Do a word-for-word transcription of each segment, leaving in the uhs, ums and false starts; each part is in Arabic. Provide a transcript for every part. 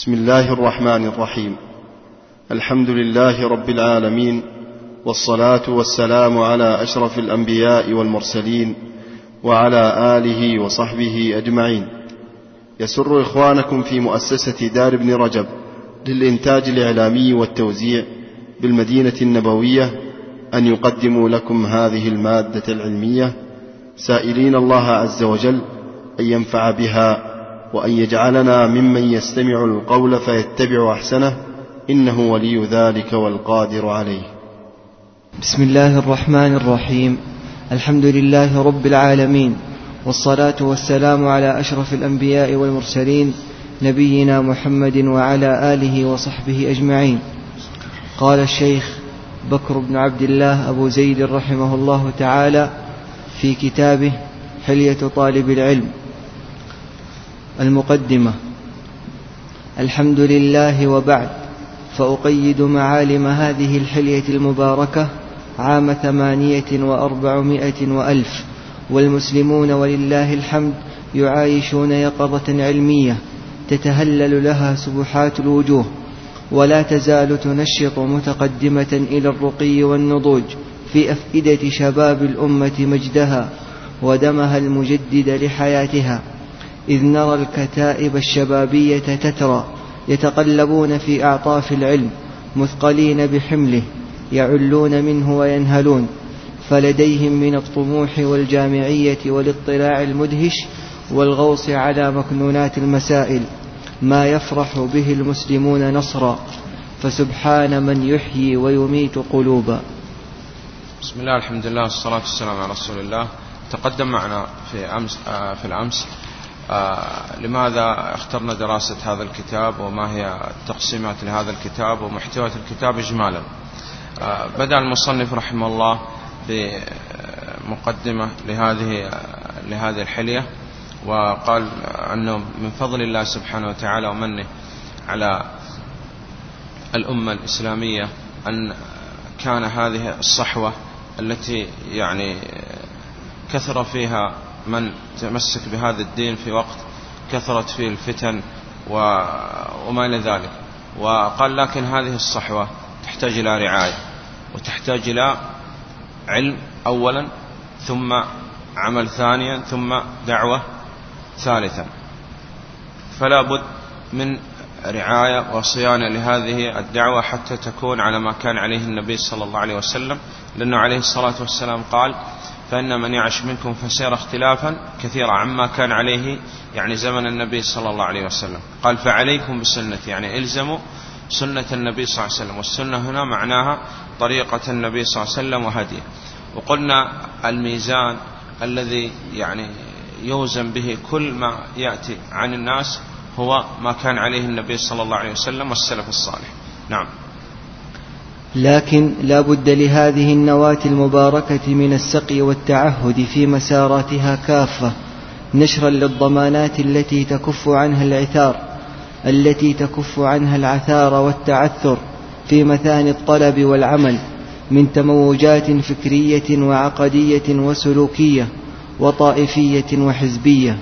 بسم الله الرحمن الرحيم. الحمد لله رب العالمين، والصلاة والسلام على أشرف الأنبياء والمرسلين وعلى آله وصحبه أجمعين. يسر إخوانكم في مؤسسة دار ابن رجب للإنتاج الإعلامي والتوزيع بالمدينة النبوية أن يقدموا لكم هذه المادة العلمية، سائلين الله عز وجل أن ينفع بها وأن يجعلنا ممن يستمع القول فيتبع أحسنه، إنه ولي ذلك والقادر عليه. بسم الله الرحمن الرحيم. الحمد لله رب العالمين، والصلاة والسلام على أشرف الأنبياء والمرسلين نبينا محمد وعلى آله وصحبه أجمعين. قال الشيخ بكر بن عبد الله أبو زيد رحمه الله تعالى في كتابه حلية طالب العلم: المقدمة. الحمد لله، وبعد، فأقيد معالم هذه الحلية المباركة عام ثمانية وأربعمائة وألف، والمسلمون ولله الحمد يعايشون يقظة علمية تتهلل لها سبحات الوجوه، ولا تزال تنشط متقدمة إلى الرقي والنضوج في أفئدة شباب الأمة مجدها ودمها المجدد لحياتها، إذ نرى الكتائب الشبابية تترى يتقلبون في أعطاف العلم مثقلين بحمله، يعلون منه وينهلون، فلديهم من الطموح والجامعية والاطلاع المدهش والغوص على مكنونات المسائل ما يفرح به المسلمون نصرا، فسبحان من يحيي ويميت قلوبا. بسم الله، الحمد لله، والصلاة والسلام على رسول الله. تقدم معنا في أمس آه في الأمس آه لماذا اخترنا دراسة هذا الكتاب، وما هي التقسيمات لهذا الكتاب ومحتوى الكتاب إجمالا. آه بدأ المصنف رحمه الله بمقدمة لهذه لهذه الحلية، وقال أنه من فضل الله سبحانه وتعالى ومنه على الأمة الإسلامية أن كان هذه الصحوة التي يعني كثر فيها من تمسك بهذا الدين في وقت كثرت فيه الفتن وما إلى ذلك. وقال لكن هذه الصحوة تحتاج إلى رعاية، وتحتاج إلى علم أولا، ثم عمل ثانيا، ثم دعوة ثالثا. فلا بد من رعاية وصيانة لهذه الدعوة حتى تكون على ما كان عليه النبي صلى الله عليه وسلم، لأنه عليه الصلاة والسلام قال: فإن من يعش منكم فسيرى اختلافا كثيرا عما كان عليه يعني زمن النبي صلى الله عليه وسلم. قال: فعليكم بسنتي، يعني إلزموا سنة النبي صلى الله عليه وسلم، والسنة هنا معناها طريقة النبي صلى الله عليه وسلم وهديه. وقلنا الميزان الذي يعني يوزن به كل ما يأتي عن الناس هو ما كان عليه النبي صلى الله عليه وسلم والسلف الصالح. نعم. لكن لا بد لهذه النواة المباركة من السقي والتعهد في مساراتها كافة، نشرا للضمانات التي تكف عنها العثار التي تكف عنها العثار والتعثر في مثاني الطلب والعمل من تموجات فكرية وعقدية وسلوكية وطائفية وحزبية.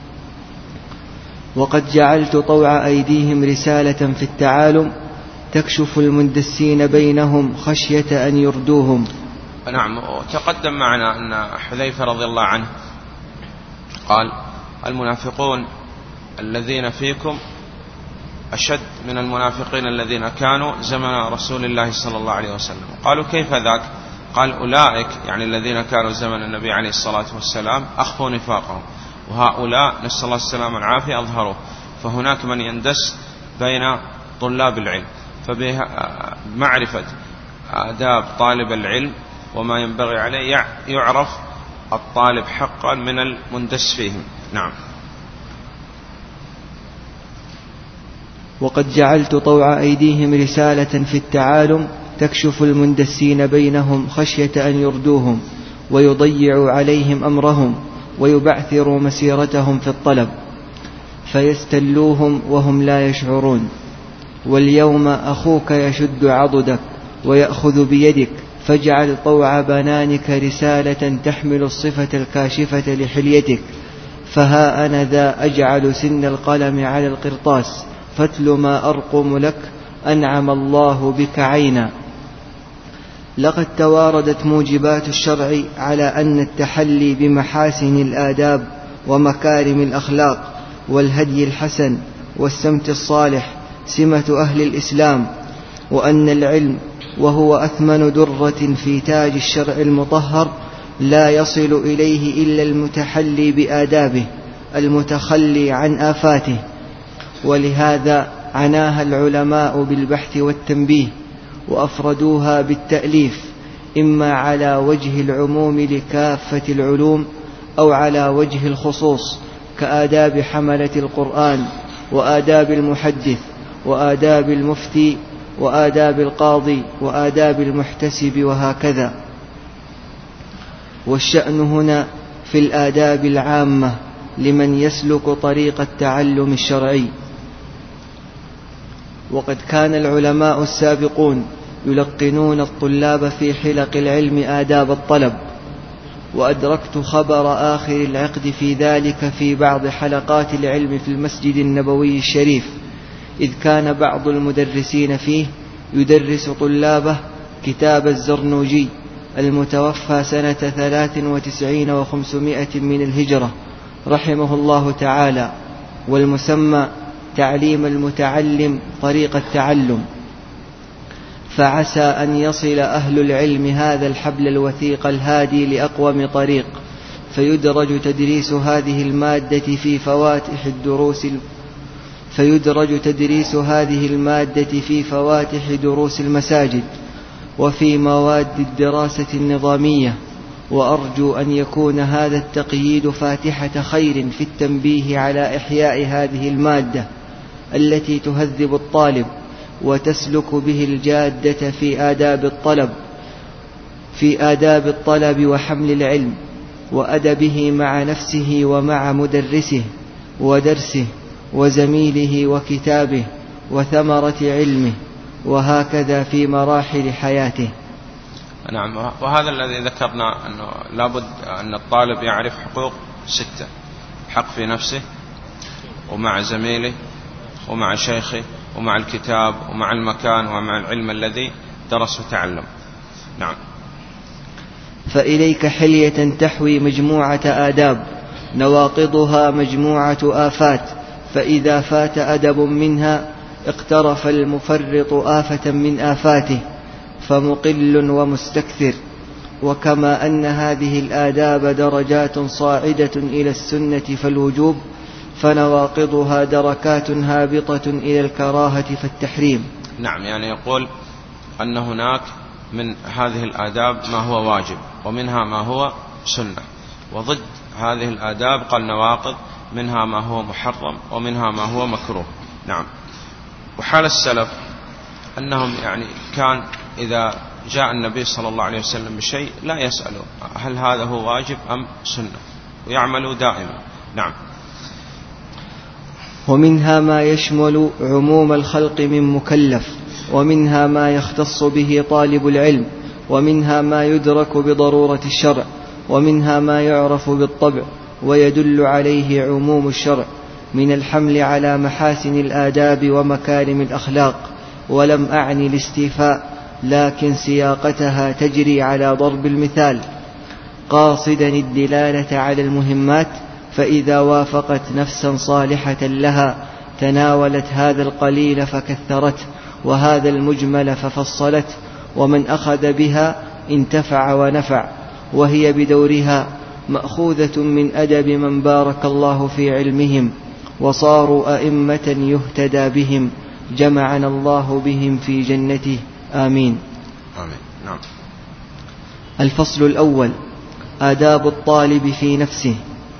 وقد جعلت طوع أيديهم رسالة في التعالم تكشف المندسين بينهم خشية أن يردوهم. نعم. وتقدم معنا أن حذيفة رضي الله عنه قال: المنافقون الذين فيكم أشد من المنافقين الذين كانوا زمن رسول الله صلى الله عليه وسلم. قالوا: كيف ذاك؟ قال: أولئك يعني الذين كانوا زمن النبي عليه الصلاة والسلام أخفوا نفاقهم، وهؤلاء نسأل الله السلامة والعافية أظهروا. فهناك من يندس بين طلاب العلم، فبمعرفة آداب طالب العلم وما ينبغي عليه يعرف الطالب حقا من المندس فيهم. نعم. وقد جعلت طوع أيديهم رسالة في التعالم تكشف المندسين بينهم خشية أن يردوهم ويضيعوا عليهم أمرهم ويبعثروا مسيرتهم في الطلب فيستلوهم وهم لا يشعرون. واليوم أخوك يشد عضدك ويأخذ بيدك، فاجعل طوع بنانك رسالة تحمل الصفة الكاشفة لحليتك، فها أنا ذا أجعل سن القلم على القرطاس فاتل ما أرقم لك أنعم الله بك عينا. لقد تواردت موجبات الشرع على أن التحلي بمحاسن الآداب ومكارم الأخلاق والهدي الحسن والسمت الصالح سمة أهل الإسلام، وأن العلم وهو أثمن درة في تاج الشرع المطهر لا يصل إليه إلا المتحلي بآدابه المتخلي عن آفاته. ولهذا عناها العلماء بالبحث والتنبيه، وأفردوها بالتأليف، إما على وجه العموم لكافة العلوم أو على وجه الخصوص، كآداب حملة القرآن، وآداب المحدث، وآداب المفتي، وآداب القاضي، وآداب المحتسب، وهكذا. والشأن هنا في الآداب العامة لمن يسلك طريق التعلم الشرعي. وقد كان العلماء السابقون يلقنون الطلاب في حلق العلم آداب الطلب، وأدركت خبر آخر العقد في ذلك في بعض حلقات العلم في المسجد النبوي الشريف، إذ كان بعض المدرسين فيه يدرس طلابه كتاب الزرنوجي المتوفى سنة ثلاث وتسعين وخمسمائة من الهجرة رحمه الله تعالى، والمسمى تعليم المتعلم طريق التعلم. فعسى أن يصل أهل العلم هذا الحبل الوثيق الهادي لأقوم طريق، فيدرج تدريس هذه المادة في فواتح الدروس فيدرج تدريس هذه المادة في فواتح دروس المساجد وفي مواد الدراسة النظامية. وأرجو أن يكون هذا التقييد فاتحة خير في التنبيه على إحياء هذه المادة التي تهذب الطالب وتسلك به الجادة في آداب الطلب في آداب الطلب وحمل العلم وأدبه مع نفسه ومع مدرسه ودرسه وزميله وكتابه وثمرة علمه، وهكذا في مراحل حياته. نعم. وهذا الذي ذكرنا أنه لابد أن الطالب يعرف حقوق ستة: حق في نفسه، ومع زميله، ومع شيخه، ومع الكتاب، ومع المكان، ومع العلم الذي درس وتعلم. نعم. فإليك حلية تحوي مجموعة آداب نواقضها مجموعة آفات، فإذا فات أدب منها اقترف المفرط آفة من آفاته فمقل ومستكثر. وكما أن هذه الآداب درجات صاعدة إلى السنة فالوجوب، فنواقضها دركات هابطة إلى الكراهة فالتحريم. نعم، يعني يقول أن هناك من هذه الآداب ما هو واجب، ومنها ما هو سنة، وضد هذه الآداب قال نواقض، منها ما هو محرم ومنها ما هو مكروه. نعم. وحال السلف أنهم يعني كان إذا جاء النبي صلى الله عليه وسلم بشيء لا يسألوا هل هذا هو واجب أم سنة، ويعملوا دائما. نعم. ومنها ما يشمل عموم الخلق من مكلف، ومنها ما يختص به طالب العلم، ومنها ما يدرك بضرورة الشرع، ومنها ما يعرف بالطبع ويدل عليه عموم الشرع من الحمل على محاسن الآداب ومكارم الأخلاق. ولم أعني الاستيفاء، لكن سياقتها تجري على ضرب المثال، قاصدا الدلالة على المهمات، فإذا وافقت نفسا صالحة لها تناولت هذا القليل فكثرته، وهذا المجمل ففصلته، ومن أخذ بها انتفع ونفع. وهي بدورها مأخوذة من أدب من بارك الله في علمهم وصاروا أئمة يهتدى بهم، جمعنا الله بهم في جنته، آمين. آمين. نعم. الفصل الأول: آداب الطالب في نفسه.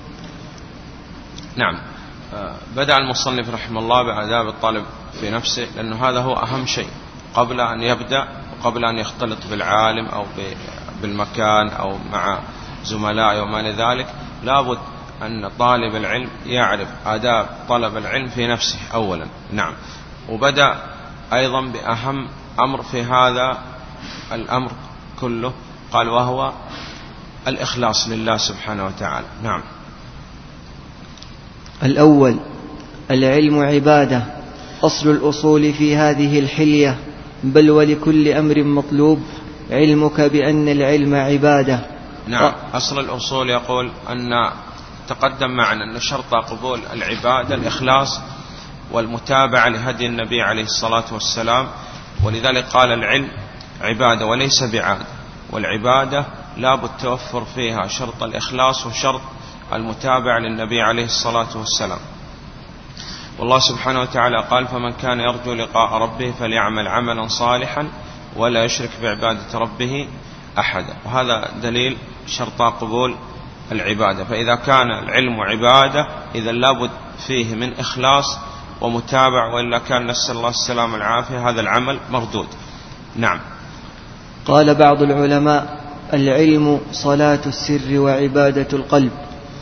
نعم. بدأ المصنف رحمه الله بآداب الطالب في نفسه، لأنه هذا هو أهم شيء قبل أن يبدأ، وقبل أن يختلط بالعالم أو بالمكان أو مع زملائه وما لذلك. لابد أن طالب العلم يعرف آداب طلب العلم في نفسه أولا. نعم. وبدأ أيضا بأهم أمر في هذا الأمر كله، قال وهو الإخلاص لله سبحانه وتعالى. نعم. الأول: العلم عبادة، أصل الأصول في هذه الحلية، بل ولكل أمر مطلوب علمك بأن العلم عبادة. نعم. أصل الأصول يقول أن تقدم معنا أن شرط قبول العبادة الإخلاص والمتابعة لهدي النبي عليه الصلاة والسلام، ولذلك قال العلم عبادة وليس بعادة، والعبادة لا بد توفر فيها شرط الإخلاص وشرط المتابعة للنبي عليه الصلاة والسلام. والله سبحانه وتعالى قال: فمن كان يرجو لقاء ربه فليعمل عملا صالحا ولا يشرك بعبادة ربه أحدا. وهذا دليل شرط قبول العبادة. فإذا كان العلم عبادة إذا لابد فيه من إخلاص ومتابع، وإلا كان نسأل الله السلام والعافية هذا العمل مردود. نعم. قال بعض العلماء: العلم صلاة السر وعبادة القلب.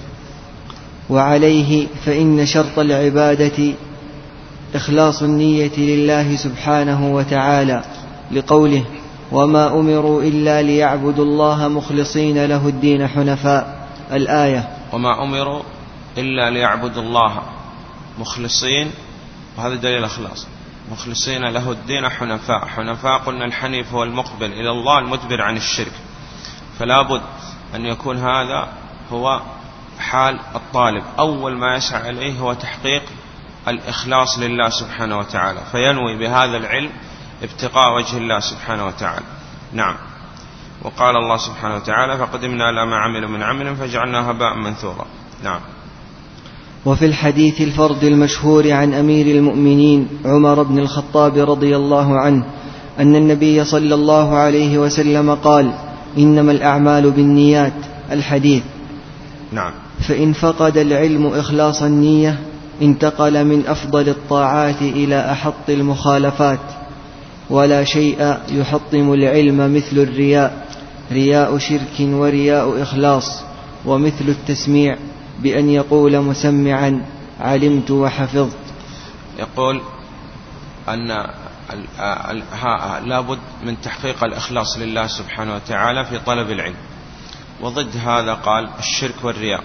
وعليه فإن شرط العبادة إخلاص النية لله سبحانه وتعالى، لقوله: وما أمروا إلا ليعبدوا الله مخلصين له الدين حنفاء، الآية. وما أمروا إلا ليعبدوا الله مخلصين، وهذا دليل الإخلاص، مخلصين له الدين حنفاء. حنفاء قلنا الحنيف هو المقبل إلى الله المدبر عن الشرك، فلا بد أن يكون هذا هو حال الطالب. أول ما يسعى إليه هو تحقيق الإخلاص لله سبحانه وتعالى، فينوي بهذا العلم ابتغاء وجه الله سبحانه وتعالى. نعم. وقال الله سبحانه وتعالى: فقدمنا إلى ما عملوا من عمل فجعلناه هباء منثورا. نعم. وفي الحديث الفرد المشهور عن أمير المؤمنين عمر بن الخطاب رضي الله عنه أن النبي صلى الله عليه وسلم قال: إنما الأعمال بالنيات، الحديث. نعم. فإن فقد العلم إخلاص النية انتقل من أفضل الطاعات إلى أحط المخالفات. ولا شيء يحطم العلم مثل الرياء، رياء شرك ورياء إخلاص، ومثل التسميع بأن يقول مسمعا: علمت وحفظت. يقول أن لابد من تحقيق الإخلاص لله سبحانه وتعالى في طلب العلم، وضد هذا قال الشرك والرياء.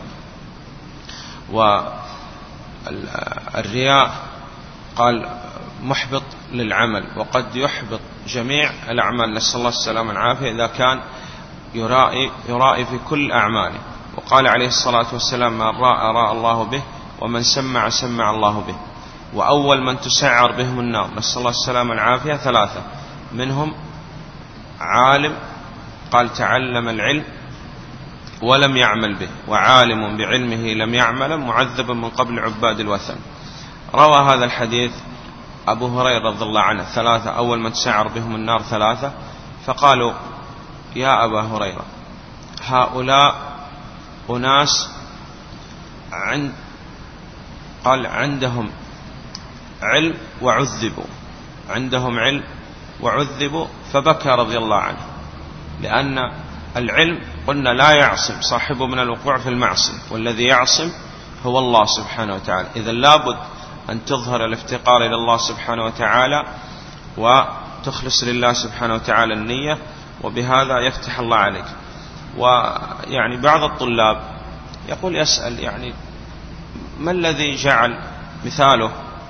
والرياء قال محبط للعمل، وقد يحبط جميع الأعمال، نسأل الله السلامة والعافية، إذا كان يرائي, يرائي في كل أعماله. وقال عليه الصلاة والسلام: من راى راى الله به، ومن سمع سمع الله به. وأول من تسعر بهم النار نسأل الله السلامة والعافية ثلاثة، منهم عالم قال تعلم العلم ولم يعمل به، وعالم بعلمه لم يعمل، معذب من قبل عباد الوثن. روى هذا الحديث أبو هريرة رضي الله عنه ثلاثة، أول من تسعر بهم النار ثلاثة، فقالوا: يا أبا هريرة، هؤلاء أناس عند قال عندهم علم وعذبوا، عندهم علم وعذبوا، فبكى رضي الله عنه، لأن العلم قلنا لا يعصم صاحبه من الوقوع في المعصية، والذي يعصم هو الله سبحانه وتعالى. إذا لابد أن تظهر الافتقار إلى الله سبحانه وتعالى وتخلص لله سبحانه وتعالى النية، وبهذا يفتح الله عليك. ويعني بعض الطلاب يقول يسأل يعني ما الذي جعل مثاله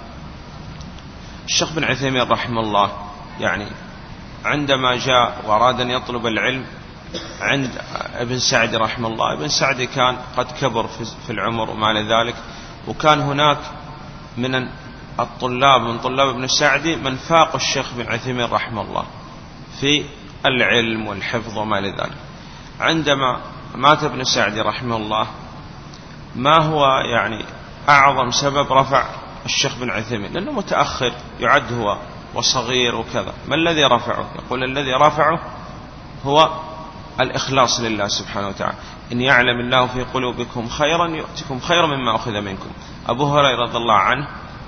الشيخ بن عثيمين رحمه الله، يعني عندما جاء وأراد أن يطلب العلم عند ابن سعد رحمه الله، ابن سعد كان قد كبر في العمر وما لذلك، وكان هناك من الطلاب من طلاب ابن سعد من فاق الشيخ بن عثيمين رحمه الله في العلم والحفظ وما لذلك. عندما مات ابن سعد رحمه الله، ما هو يعني أعظم سبب رفع الشيخ بن عثيمين؟ لأنه متأخر يعد هو وصغير وكذا. ما الذي رفعه؟ يقول الذي رفعه هو الإخلاص لله سبحانه وتعالى. إن يعلم الله في قلوبكم خيرا يؤتكم خيرا مما أخذ منكم. أبو هريرة رضي الله عنه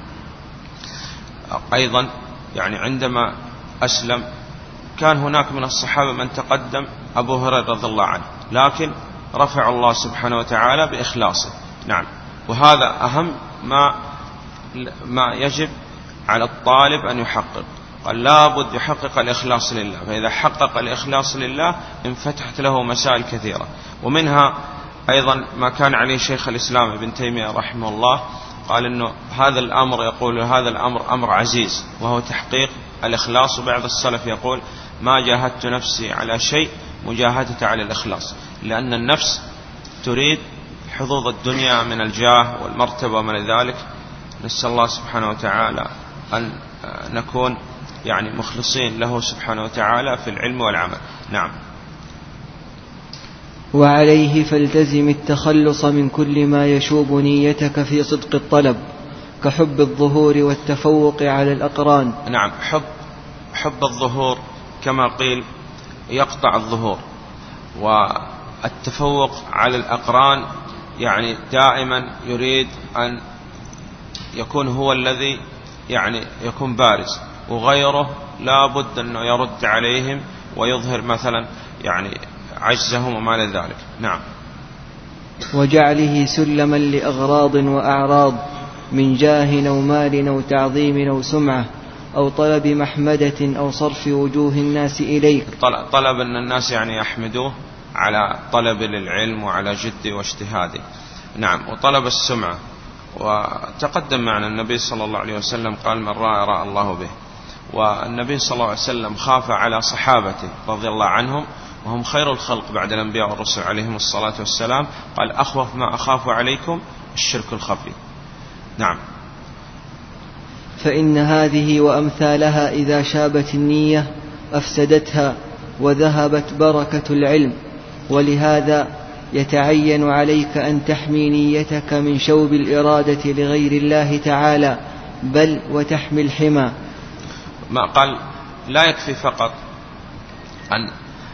أيضا يعني عندما أسلم كان هناك من الصحابة من تقدم أبو هريرة رضي الله عنه، لكن رفع الله سبحانه وتعالى بإخلاصه. نعم. وهذا أهم ما ما يجب على الطالب أن يحقق، قال لابد يحقق الإخلاص لله، فإذا حقق الإخلاص لله انفتحت له مسائل كثيرة. ومنها أيضا ما كان عليه شيخ الإسلام ابن تيمية رحمه الله قال إنه هذا الأمر، يقول هذا الأمر أمر عزيز وهو تحقيق الإخلاص. وبعض السلف يقول ما جاهدت نفسي على شيء مجاهدة على الإخلاص، لأن النفس تريد حظوظ الدنيا من الجاه والمرتبة ومن ذلك. نسأل الله سبحانه وتعالى أن نكون يعني مخلصين له سبحانه وتعالى في العلم والعمل. نعم. وعليه فالتزم التخلص من كل ما يشوب نيتك في صدق الطلب، كحب الظهور والتفوق على الأقران. نعم، حب حب الظهور كما قيل يقطع الظهور، والتفوق على الأقران يعني دائما يريد أن يكون هو الذي يعني يكون بارز، وغيره لا بد أنه يرد عليهم ويظهر مثلا يعني عجزهم وما لذلك. نعم. وجعله سلما لأغراض وأعراض من جاه أو مال أو تعظيم أو سمعة أو طلب محمدة أو صرف وجوه الناس إليك. طلب أن الناس يعني يحمدوه على طلب للعلم وعلى جد واجتهاده. نعم. وطلب السمعة، وتقدم معنا النبي صلى الله عليه وسلم قال من رأى رأى الله به، والنبي صلى الله عليه وسلم خاف على صحابته رضي الله عنهم وهم خير الخلق بعد الأنبياء والرسل عليهم الصلاة والسلام، قال أخوف ما أخاف عليكم الشرك الخفي. نعم. فإن هذه وأمثالها إذا شابت النية أفسدتها وذهبت بركة العلم، ولهذا يتعين عليك أن تحمي نيتك من شوب الإرادة لغير الله تعالى، بل وتحمي الحمى. ما قال لا يكفي فقط أن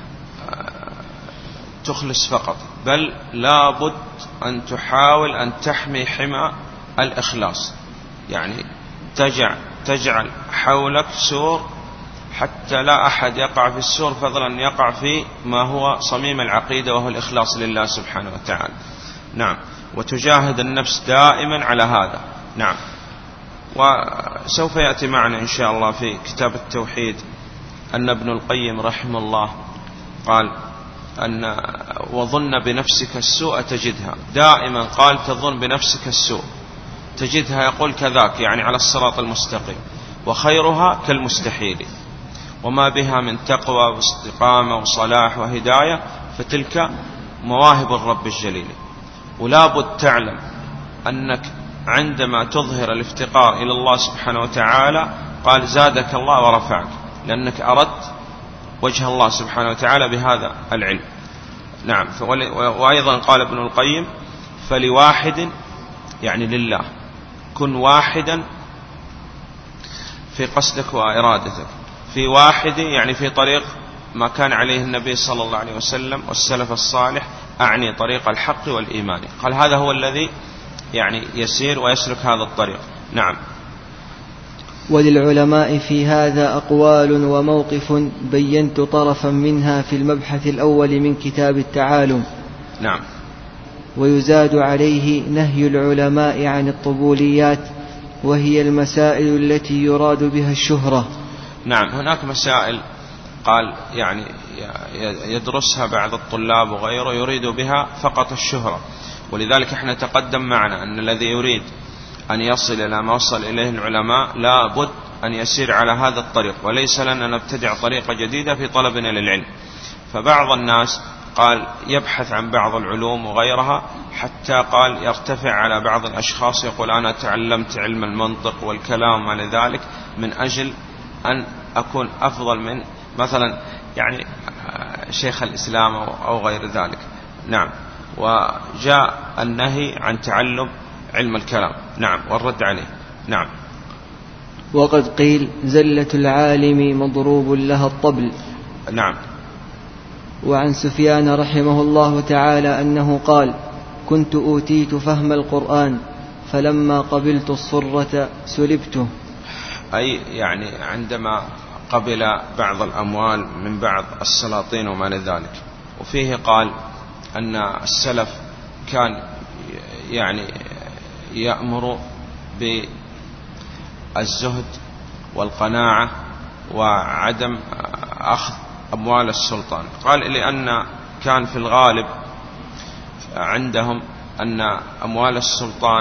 تخلص فقط، بل لا بد أن تحاول أن تحمي حمى الإخلاص، يعني تجعل, تجعل حولك سور حتى لا أحد يقع في السور فضلا يقع في ما هو صميم العقيدة وهو الإخلاص لله سبحانه وتعالى. نعم. وتجاهد النفس دائما على هذا. نعم. وسوف يأتي معنا إن شاء الله في كتاب التوحيد أن ابن القيم رحمه الله قال أن وظن بنفسك السوء تجدها، دائما قال تظن بنفسك السوء تجدها، يقول كذاك يعني على الصراط المستقيم، وخيرها كالمستحيل، وما بها من تقوى واستقامة وصلاح وهداية فتلك مواهب الرب الجليل. ولا بد تعلم أنك عندما تظهر الافتقار إلى الله سبحانه وتعالى قال زادك الله ورفعك، لأنك أردت وجه الله سبحانه وتعالى بهذا العلم. نعم. وأيضا قال ابن القيم فلواحد يعني لله، كن واحدا في قصدك وإرادتك، في واحد يعني في طريق ما كان عليه النبي صلى الله عليه وسلم والسلف الصالح، أعني طريق الحق والإيمان. قال هذا هو الذي يعني يسير ويسلك هذا الطريق. نعم. وللعلماء في هذا أقوال وموقف بينت طرفا منها في المبحث الأول من كتاب التعالم. نعم. ويزاد عليه نهي العلماء عن الطبوليات، وهي المسائل التي يراد بها الشهرة. نعم. هناك مسائل قال يعني يدرسها بعض الطلاب وغيره يريد بها فقط الشهرة، ولذلك احنا تقدم معنا أن الذي يريد أن يصل إلى ما وصل إليه العلماء لا بد أن يسير على هذا الطريق، وليس لنا نبتدع طريقة جديدة في طلبنا للعلم. فبعض الناس قال يبحث عن بعض العلوم وغيرها حتى قال يرتفع على بعض الأشخاص يقول أنا تعلمت علم المنطق والكلام وما لذلك من أجل أن أكون أفضل من مثلا يعني شيخ الإسلام أو غير ذلك. نعم. وجاء النهي عن تعلم علم الكلام. نعم. والرد عليه. نعم. وقد قيل زلة العالم مضروب لها الطبل. نعم. وعن سفيان رحمه الله تعالى أنه قال كنت أوتيت فهم القرآن فلما قبلت الصرة سلبته، أي يعني عندما قبل بعض الأموال من بعض السلاطين وما لذلك. وفيه قال أن السلف كان يعني يأمر بالزهد والقناعة وعدم أخذ أموال السلطان. قال لأن كان في الغالب عندهم أن أموال السلطان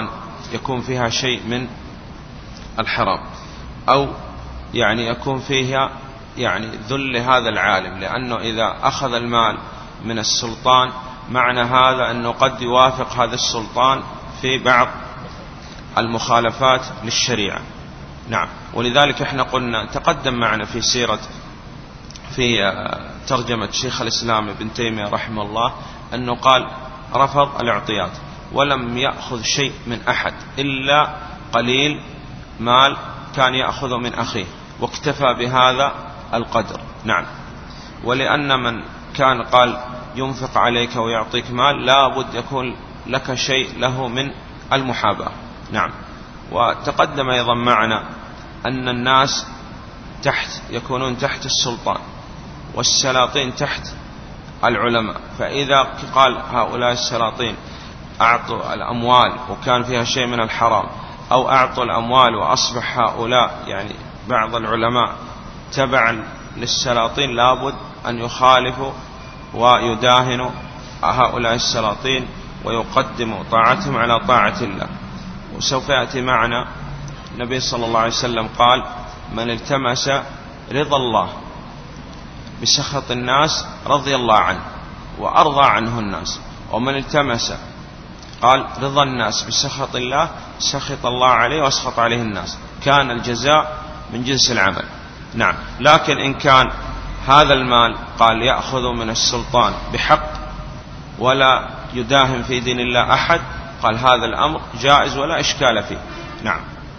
يكون فيها شيء من الحرام، أو يعني يكون فيها يعني ذل هذا العالم، لأنه إذا أخذ المال من السلطان معنى هذا أنه قد يوافق هذا السلطان في بعض المخالفات للشريعة. نعم. ولذلك احنا قلنا تقدم معنا في سيرة في ترجمة شيخ الإسلام ابن تيمية رحمه الله أنه قال رفض الاعطيات ولم يأخذ شيء من أحد إلا قليل مال كان يأخذ من أخيه، واكتفى بهذا القدر. نعم. ولأن من كان قال ينفق عليك ويعطيك مال لا بد يكون لك شيء له من المحاباة. نعم. وتقدم أيضا معنا أن الناس تحت يكونون تحت السلطان والسلاطين تحت العلماء، فإذا قال هؤلاء السلاطين أعطوا الأموال وكان فيها شيء من الحرام، أو أعطوا الأموال وأصبح هؤلاء يعني بعض العلماء تبعا للسلاطين، لابد أن يخالفوا ويداهنوا هؤلاء السلاطين ويقدموا طاعتهم على طاعة الله. وسوف يأتي معنا النبي صلى الله عليه وسلم قال من التمس رضا الله بسخط الناس رضي الله عنه وأرضى عنه الناس، ومن التمس قال رضا الناس بسخط الله سخط الله عليه واسخط عليه الناس، كان الجزاء من جنس العمل. نعم. لكن إن كان هذا المال قال يأخذ من السلطان بحق ولا يداهم في دين الله أحد، قال هذا الأمر جائز ولا إشكال فيه. نعم.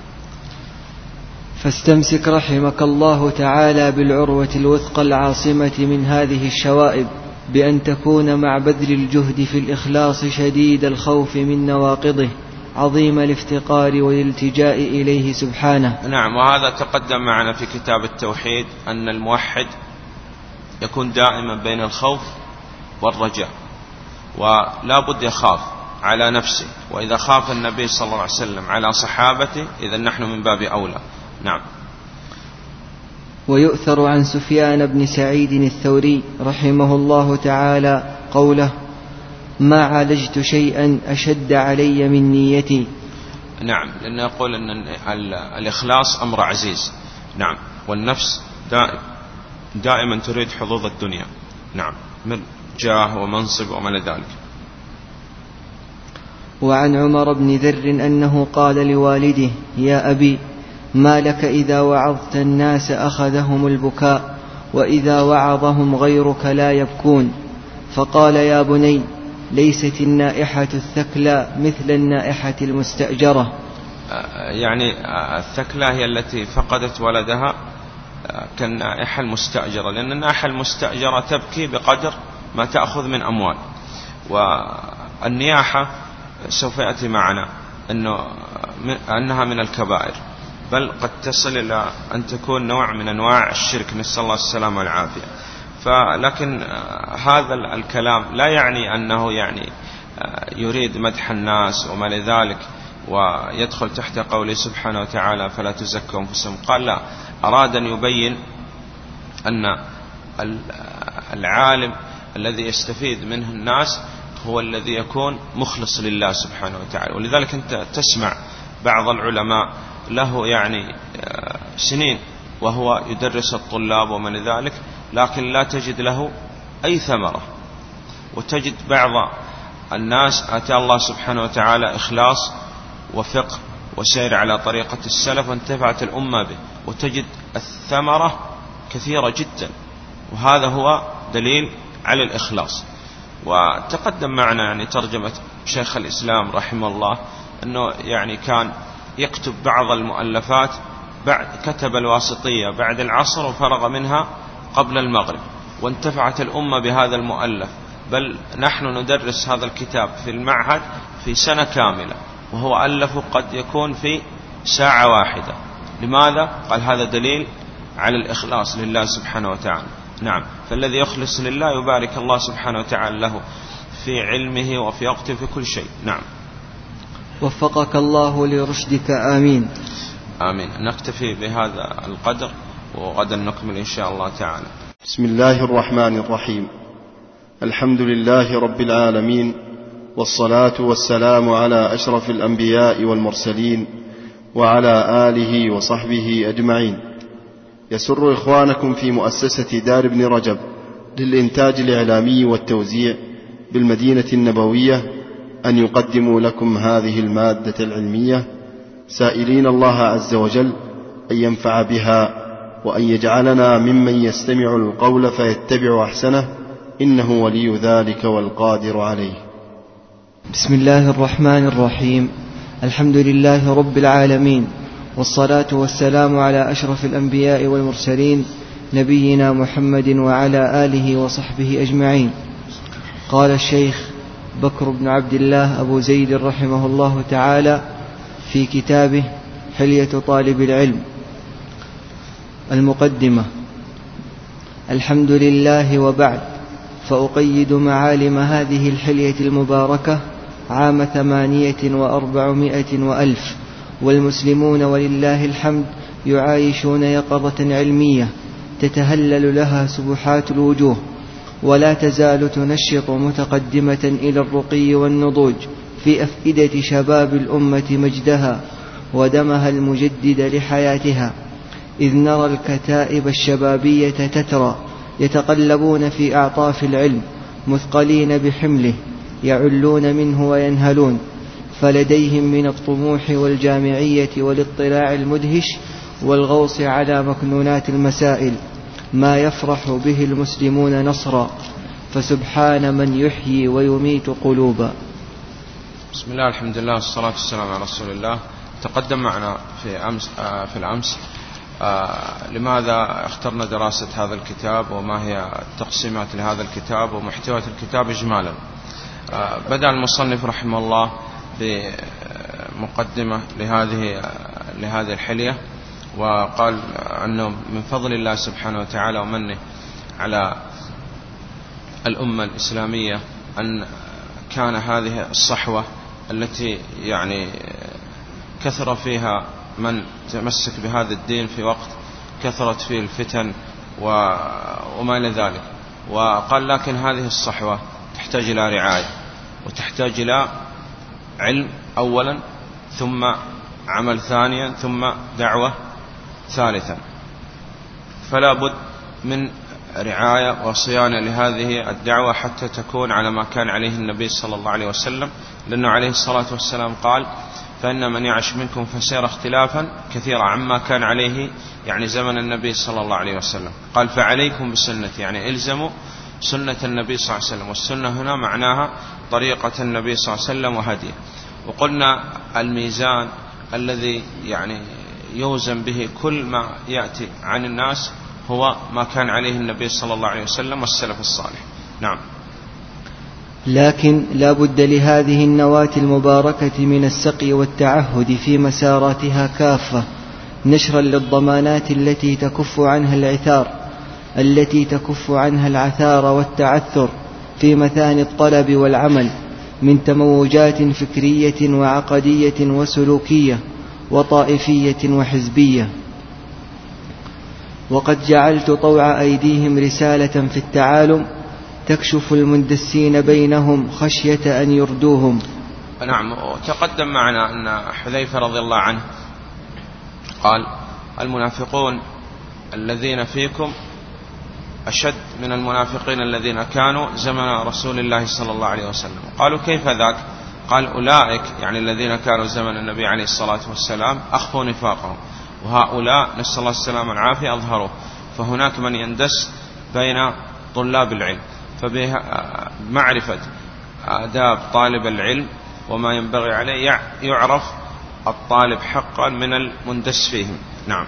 فاستمسك رحمك الله تعالى بالعروة الوثقى العاصمة من هذه الشوائب، بأن تكون مع بذل الجهد في الإخلاص شديد الخوف من نواقضه، عظيم الافتقار والالتجاء إليه سبحانه. نعم. وهذا تقدم معنا في كتاب التوحيد أن الموحد يكون دائما بين الخوف والرجاء، ولا بد يخاف على نفسه، وإذا خاف النبي صلى الله عليه وسلم على صحابته إذا نحن من باب أولى. نعم. ويؤثر عن سفيان بن سعيد الثوري رحمه الله تعالى قوله: ما عالجت شيئا أشد علي من نيتي. نعم. لأن يقول أن الإخلاص أمر عزيز. نعم. والنفس دائم دائما تريد حظوظ الدنيا. نعم. من جاه ومنصب وما ذلك. وعن عمر بن ذر أنه قال لوالده: يا أبي، ما لك إذا وعظت الناس أخذهم البكاء، وإذا وعظهم غيرك لا يبكون؟ فقال: يا بني، ليست النائحة الثكلى مثل النائحة المستأجرة. يعني الثكلى هي التي فقدت ولدها كالنائحة المستأجرة، لأن النائحة المستأجرة تبكي بقدر ما تأخذ من أموال. والنياحة سوف يأتي معنا أنه أنها من الكبائر، بل قد تصل إلى أن تكون نوع من أنواع الشرك، نسأل الله السلامة والعافية. فلكن هذا الكلام لا يعني أنه يعني يريد مدح الناس وما لذلك ويدخل تحت قوله سبحانه وتعالى فلا تزكوا أنفسكم. قال لا، أراد أن يبين أن العالم الذي يستفيد منه الناس هو الذي يكون مخلص لله سبحانه وتعالى. ولذلك أنت تسمع بعض العلماء له يعني سنين وهو يدرس الطلاب وما لذلك، لكن لا تجد له أي ثمرة. وتجد بعض الناس أتى الله سبحانه وتعالى إخلاص وفقه وسير على طريقة السلف وانتفعت الأمة به، وتجد الثمرة كثيرة جدا، وهذا هو دليل على الإخلاص. وتقدم معنا يعني ترجمة شيخ الإسلام رحمه الله أنه يعني كان يكتب بعض المؤلفات بعد كتب الواسطية بعد العصر وفرغ منها قبل المغرب، وانتفعت الأمة بهذا المؤلف، بل نحن ندرس هذا الكتاب في المعهد في سنة كاملة، وهو ألفه قد يكون في ساعة واحدة. لماذا؟ قال هذا دليل على الإخلاص لله سبحانه وتعالى. نعم. فالذي يخلص لله يبارك الله سبحانه وتعالى له في علمه وفي وقته في كل شيء. نعم. وفقك الله لرشدك. آمين. آمين. نكتفي بهذا القدر وغدا نكمل إن شاء الله تعالى. بسم الله الرحمن الرحيم. الحمد لله رب العالمين، والصلاة والسلام على أشرف الأنبياء والمرسلين وعلى آله وصحبه أجمعين. يسر إخوانكم في مؤسسة دار ابن رجب للإنتاج الإعلامي والتوزيع بالمدينة النبوية أن يقدموا لكم هذه المادة العلمية، سائلين الله عز وجل أن ينفع بها وأن يجعلنا ممن يستمع القول فيتبع أحسنه، إنه ولي ذلك والقادر عليه. بسم الله الرحمن الرحيم. الحمد لله رب العالمين، والصلاة والسلام على أشرف الأنبياء والمرسلين نبينا محمد وعلى آله وصحبه أجمعين. قال الشيخ بكر بن عبد الله أبو زيد رحمه الله تعالى في كتابه حلية طالب العلم: المقدمة. الحمد لله، وبعد، فأقيد معالم هذه الحلية المباركة عام ثمانية وأربعمائة وألف، والمسلمون ولله الحمد يعايشون يقظة علمية تتهلل لها سبحات الوجوه، ولا تزال تنشط متقدمة إلى الرقي والنضوج في أفئدة شباب الأمة مجدها ودمها المجدد لحياتها، إذ نرى الكتائب الشبابية تترى يتقلبون في أعطاف العلم مثقلين بحمله، يعلون منه وينهلون، فلديهم من الطموح والجامعية والاطلاع المدهش والغوص على مكنونات المسائل ما يفرح به المسلمون نصرا، فسبحان من يحيي ويميت قلوبا. بسم الله، الحمد لله، والصلاة والسلام على رسول الله. تقدم معنا في أمس آه في الأمس آه لماذا اخترنا دراسة هذا الكتاب، وما هي التقسيمات لهذا الكتاب ومحتوى الكتاب إجمالا. آه بدأ المصنف رحمه الله بمقدمة لهذه لهذه الحلية، وقال أنه من فضل الله سبحانه وتعالى ومنه على الأمة الإسلامية أن كان هذه الصحوة التي يعني كثر فيها من تمسك بهذا الدين في وقت كثرت فيه الفتن وما إلى ذلك. وقال لكن هذه الصحوة تحتاج إلى رعاية، وتحتاج إلى علم أولا، ثم عمل ثانيا، ثم دعوة ثالثا. فلا بد من رعاية وصيانة لهذه الدعوة حتى تكون على ما كان عليه النبي صلى الله عليه وسلم، لأنه عليه الصلاة والسلام قال: فإن من يعش منكم فسيرى اختلافا كثيرا عما كان عليه يعني زمن النبي صلى الله عليه وسلم. قال: فعليكم بسنتي، يعني إلزموا سنة النبي صلى الله عليه وسلم، والسنة هنا معناها طريقة النبي صلى الله عليه وسلم وهديه. وقلنا الميزان الذي يعني يوزن به كل ما يأتي عن الناس هو ما كان عليه النبي صلى الله عليه وسلم والسلف الصالح. نعم. لكن لا بد لهذه النواة المباركة من السقي والتعهد في مساراتها كافة، نشرا للضمانات التي تكف عنها العثار التي تكف عنها العثار والتعثر في مثاني الطلب والعمل من تموجات فكرية وعقدية وسلوكية وطائفية وحزبية. وقد جعلت طوع أيديهم رسالة في التعالم تكشف المندسين بينهم خشية أن يردوهم. نعم. تقدم معنا أن حذيفة رضي الله عنه قال: المنافقون الذين فيكم أشد من المنافقين الذين كانوا زمن رسول الله صلى الله عليه وسلم. قالوا: كيف ذاك؟ قال: أولئك يعني الذين كانوا زمن النبي عليه الصلاة والسلام أخفوا نفاقهم، وهؤلاء نسأل الله السلامة والعافية أظهروا. فهناك من يندس بين طلاب العلم، فبمعرفة آداب طالب العلم وما ينبغي عليه يعرف الطالب حقا من المندس فيهم. نعم.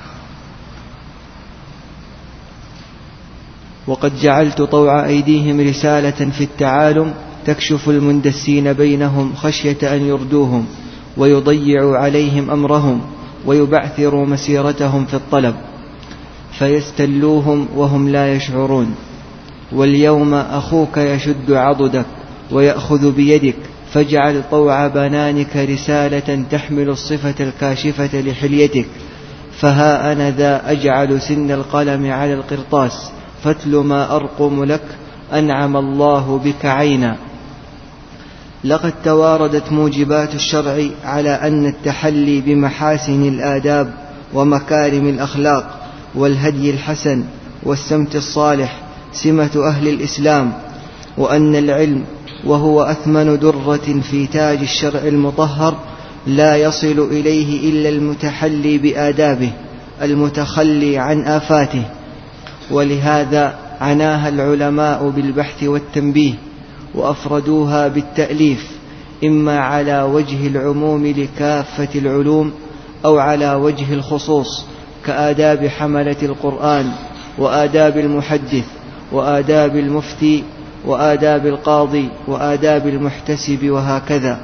وقد جعلت طوع أيديهم رسالة في التعالم تكشف المندسين بينهم خشية أن يردوهم ويضيعوا عليهم أمرهم ويبعثروا مسيرتهم في الطلب فيستلوهم وهم لا يشعرون. واليوم أخوك يشد عضدك ويأخذ بيدك، فاجعل طوع بنانك رسالة تحمل الصفة الكاشفة لحليتك، فها أنا ذا أجعل سن القلم على القرطاس، فاتل ما أرقم لك أنعم الله بك عينا. لقد تواردت موجبات الشرع على أن التحلي بمحاسن الآداب ومكارم الأخلاق والهدي الحسن والسمت الصالح سمة أهل الإسلام، وأن العلم وهو أثمن درة في تاج الشرع المطهر لا يصل إليه إلا المتحلي بآدابه المتخلي عن آفاته. ولهذا عناها العلماء بالبحث والتنبيه، وأفردوها بالتأليف، إما على وجه العموم لكافة العلوم أو على وجه الخصوص، كآداب حملة القرآن، وآداب المحدث، وآداب المفتي، وآداب القاضي، وآداب المحتسب، وهكذا.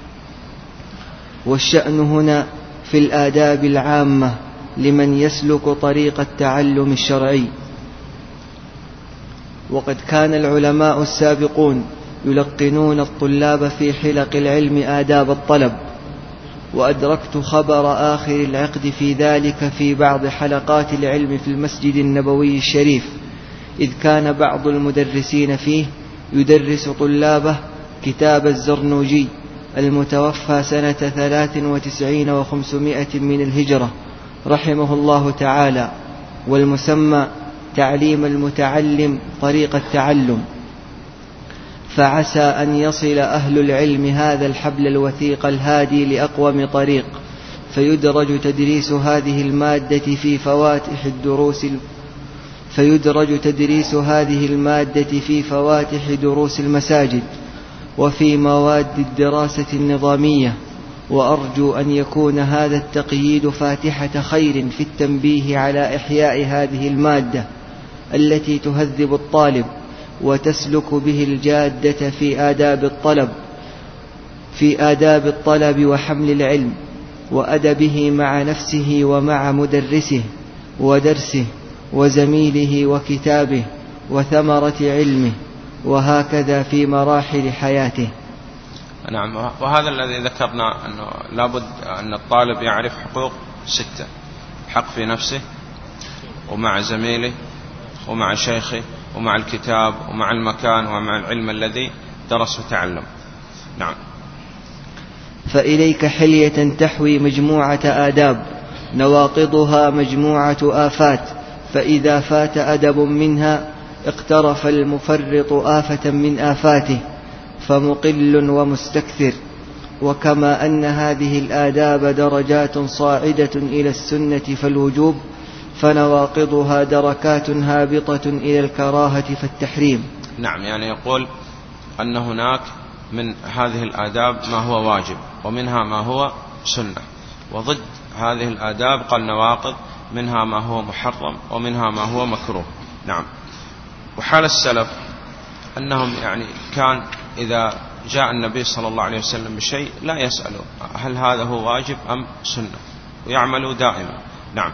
والشأن هنا في الآداب العامة لمن يسلك طريق التعلم الشرعي. وقد كان العلماء السابقون يلقنون الطلاب في حلق العلم آداب الطلب، وأدركت خبر آخر العقد في ذلك في بعض حلقات العلم في المسجد النبوي الشريف، إذ كان بعض المدرسين فيه يدرس طلابه كتاب الزرنوجي المتوفى سنة ثلاث وتسعين وخمسمائة من الهجرة رحمه الله تعالى، والمسمى تعليم المتعلم طريق التعلم. فعسى أن يصل أهل العلم هذا الحبل الوثيق الهادي لأقوم طريق، فيدرج تدريس هذه المادة في فواتح الدروس فيدرج تدريس هذه المادة في فواتح دروس المساجد وفي مواد الدراسة النظامية. وأرجو أن يكون هذا التقييد فاتحة خير في التنبيه على إحياء هذه المادة التي تهذب الطالب وتسلك به الجادة في آداب الطلب في آداب الطلب وحمل العلم وأدبه مع نفسه ومع مدرسه ودرسه وزميله وكتابه وثمرة علمه، وهكذا في مراحل حياته. نعم. وهذا الذي ذكرنا أنه لابد أن الطالب يعرف حقوق ستة: حق في نفسه، ومع زميله، ومع شيخه، ومع الكتاب، ومع المكان، ومع العلم الذي درس وتعلم. نعم. فإليك حلية تحوي مجموعة آداب نواقضها مجموعة آفات، فإذا فات أدب منها اقترف المفرط آفة من آفاته، فمقل ومستكثر. وكما أن هذه الآداب درجات صاعدة إلى السنة فالوجوب، فنواقضها دركات هابطة إلى الكراهة فالتحريم. نعم، يعني يقول أن هناك من هذه الآداب ما هو واجب، ومنها ما هو سنة، وضد هذه الآداب قال نواقض، منها ما هو محرم ومنها ما هو مكروه. نعم. وحال السلف أنهم يعني كان إذا جاء النبي صلى الله عليه وسلم بشيء لا يسألوا هل هذا هو واجب أم سنة، ويعملوا دائما. نعم.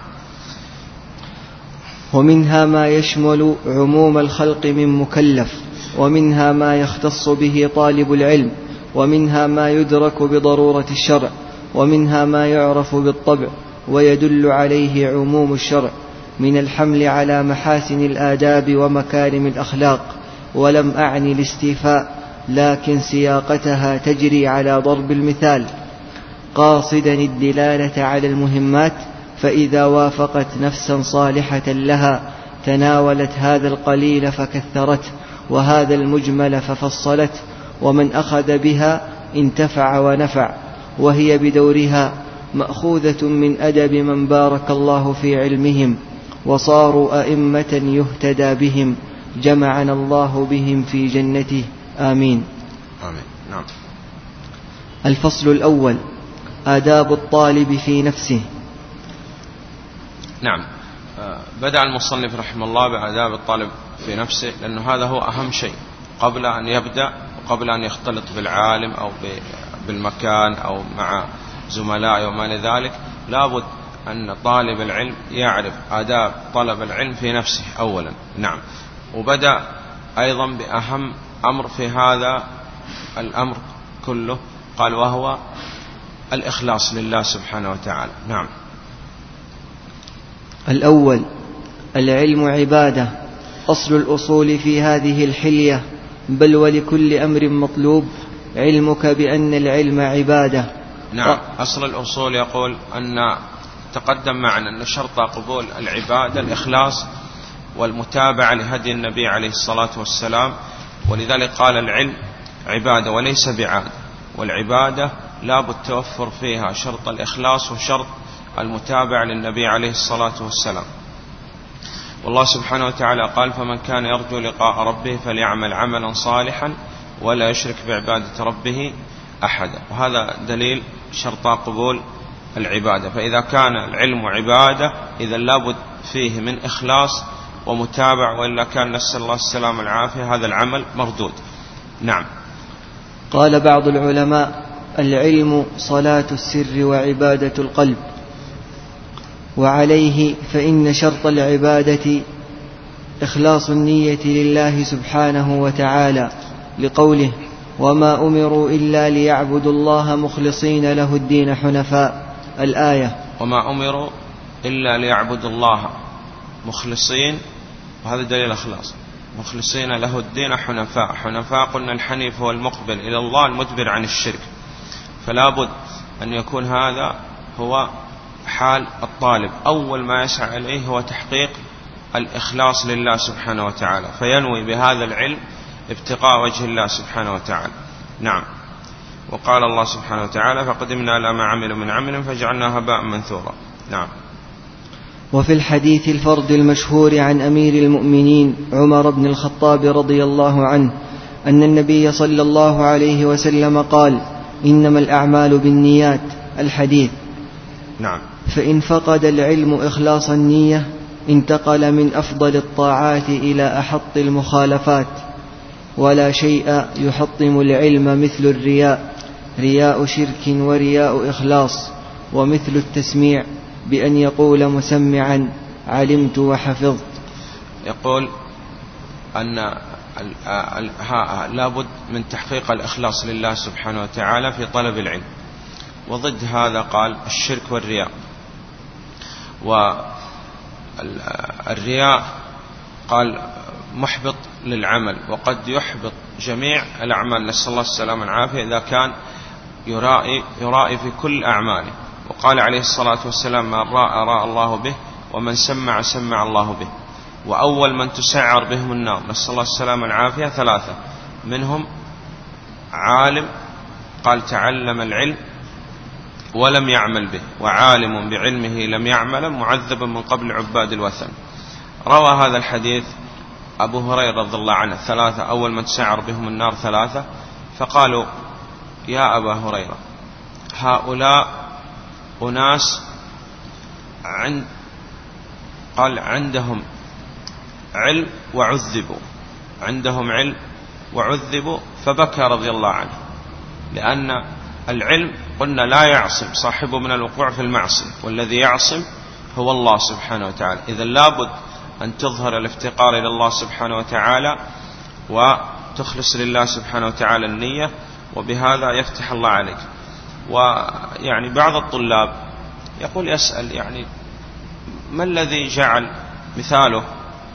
ومنها ما يشمل عموم الخلق من مكلف، ومنها ما يختص به طالب العلم، ومنها ما يدرك بضرورة الشرع، ومنها ما يعرف بالطبع ويدل عليه عموم الشرع من الحمل على محاسن الآداب ومكارم الأخلاق. ولم أعني الاستيفاء، لكن سياقتها تجري على ضرب المثال، قاصدا الدلالة على المهمات، فإذا وافقت نفسا صالحة لها تناولت هذا القليل فكثرته، وهذا المجمل ففصلته، ومن أخذ بها انتفع ونفع، وهي بدورها مأخوذة من أدب من بارك الله في علمهم وصاروا أئمة يهتدى بهم، جمعنا الله بهم في جنته، آمين. آمين. نعم. الفصل الأول: آداب الطالب في نفسه. نعم. بدأ المصنف رحمه الله بآداب الطالب في نفسه، لأنه هذا هو أهم شيء قبل أن يبدأ، وقبل أن يختلط بالعالم أو بالمكان أو مع زملائه وما لذلك. لابد أن طالب العلم يعرف آداب طلب العلم في نفسه أولا. نعم. وبدأ أيضا بأهم أمر في هذا الأمر كله، قال وهو الإخلاص لله سبحانه وتعالى. نعم. الأول: العلم عبادة، أصل الأصول في هذه الحلية، بل ولكل أمر مطلوب علمك بأن العلم عبادة. نعم. أصل الأصول يقول أن تقدم معنا أن شرط قبول العبادة الإخلاص والمتابعة لهدي النبي عليه الصلاة والسلام، ولذلك قال العلم عبادة وليس بعادة، والعبادة لا بد توفر فيها شرط الإخلاص وشرط المتابعة للنبي عليه الصلاة والسلام. والله سبحانه وتعالى قال: فمن كان يرجو لقاء ربه فليعمل عملا صالحا ولا يشرك بعبادة ربه أحدا. وهذا دليل شرط قبول العبادة. فإذا كان العلم عبادة إذا لابد فيه من إخلاص ومتابع، وإلا كان نسأل الله السلام والعافية هذا العمل مردود. نعم. قال بعض العلماء: العلم صلاة السر وعبادة القلب. وعليه فإن شرط العبادة إخلاص النية لله سبحانه وتعالى، لقوله: وما أمروا إلا ليعبدوا الله مخلصين له الدين حنفاء، الآية. وما أمروا إلا ليعبدوا الله مخلصين، وهذا دليل الإخلاص، مخلصين له الدين حنفاء. حنفاء قلنا الحنيف هو المقبل إلى الله المدبر عن الشرك، فلا بد أن يكون هذا هو حال الطالب. أول ما يسعى إليه هو تحقيق الإخلاص لله سبحانه وتعالى، فينوي بهذا العلم ابتغاء وجه الله سبحانه وتعالى. نعم. وقال الله سبحانه وتعالى: فقدمنا إلى ما عملوا من عمل فجعلناه هباء منثورا. نعم. وفي الحديث الفرد المشهور عن أمير المؤمنين عمر بن الخطاب رضي الله عنه أن النبي صلى الله عليه وسلم قال: إنما الأعمال بالنيات، الحديث. نعم. فإن فقد العلم إخلاص النية انتقل من أفضل الطاعات إلى أحط المخالفات. ولا شيء يحطم العلم مثل الرياء، رياء شرك ورياء إخلاص، ومثل التسميع بأن يقول مسمعا: علمت وحفظت. يقول أن لابد من تحقيق الإخلاص لله سبحانه وتعالى في طلب العلم، وضد هذا قال الشرك والرياء. والرياء قال محبط للعمل، وقد يحبط جميع الأعمال، نسأل الله السلامة والعافية، إذا كان يرائي, يرائي في كل أعماله. وقال عليه الصلاة والسلام: من رأى رأى الله به، ومن سمع سمع الله به. وأول من تسعر بهم النار، نسأل الله السلامة والعافية، ثلاثة منهم عالم قال تعلم العلم ولم يعمل به، وعالم بعلمه لم يعمل، معذب من قبل عباد الوثن. روى هذا الحديث أبو هريرة رضي الله عنه. ثلاثة أول من تسعر بهم النار ثلاثة، فقالوا: يا أبا هريرة، هؤلاء أناس عند قال عندهم علم وعذبوا، عندهم علم وعذبوا، فبكى رضي الله عنه، لأن العلم قلنا لا يعصم صاحبه من الوقوع في المعصية، والذي يعصم هو الله سبحانه وتعالى. إذن لابد أن تظهر الافتقار إلى الله سبحانه وتعالى وتخلص لله سبحانه وتعالى النية، وبهذا يفتح الله عليك. ويعني بعض الطلاب يقول يسأل يعني ما الذي جعل مثاله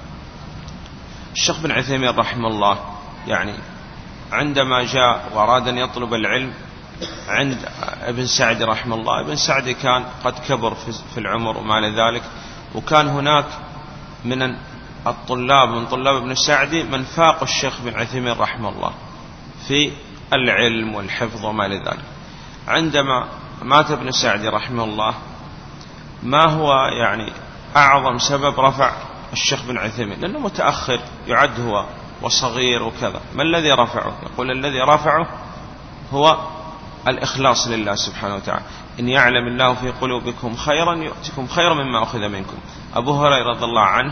الشيخ بن عثيمين رحمه الله، يعني عندما جاء وأراد أن يطلب العلم عند ابن سعدي رحمه الله، ابن سعدي كان قد كبر في العمر وما لذلك، وكان هناك من الطلاب من طلاب ابن سعدي من فاق الشيخ بن عثيمين رحمه الله في العلم والحفظ وما لذلك. عندما مات ابن سعدي رحمه الله، ما هو يعني أعظم سبب رفع الشيخ بن عثيمين؟ لأنه متأخر يعد هو وصغير وكذا. ما الذي رفعه؟ يقول الذي رفعه هو الإخلاص لله سبحانه وتعالى. إن يعلم الله في قلوبكم خيرا يؤتكم خيرا مما أخذ منكم. أبو هريرة رضي الله عنه